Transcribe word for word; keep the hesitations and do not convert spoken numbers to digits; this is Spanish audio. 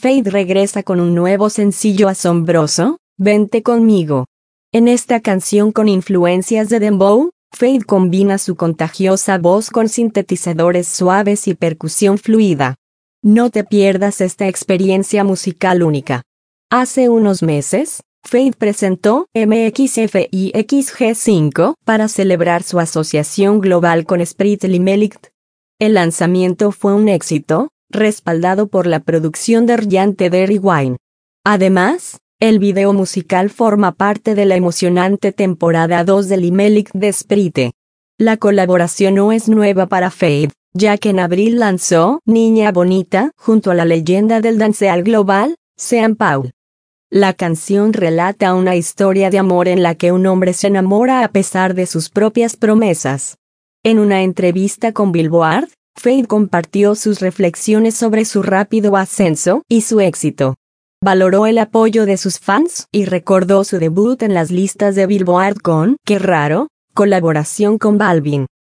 Feid regresa con un nuevo sencillo asombroso, Vente conmigo. En esta canción con influencias de dembow, Feid combina su contagiosa voz con sintetizadores suaves y percusión fluida. No te pierdas esta experiencia musical única. Hace unos meses, Feid presentó M X F I X G cinco para celebrar su asociación global con Spretel y Melikt. El lanzamiento fue un éxito, respaldado por la producción de Ryan Tedder y Wine. Además, el video musical forma parte de la emocionante temporada dos del Imelikt de Sprite. La colaboración no es nueva para Feid, ya que en abril lanzó Niña Bonita junto a la leyenda del dancehall global, Sean Paul. La canción relata una historia de amor en la que un hombre se enamora a pesar de sus propias promesas. En una entrevista con Billboard, Feid compartió sus reflexiones sobre su rápido ascenso y su éxito. Valoró el apoyo de sus fans y recordó su debut en las listas de Billboard con Qué raro, colaboración con Balvin.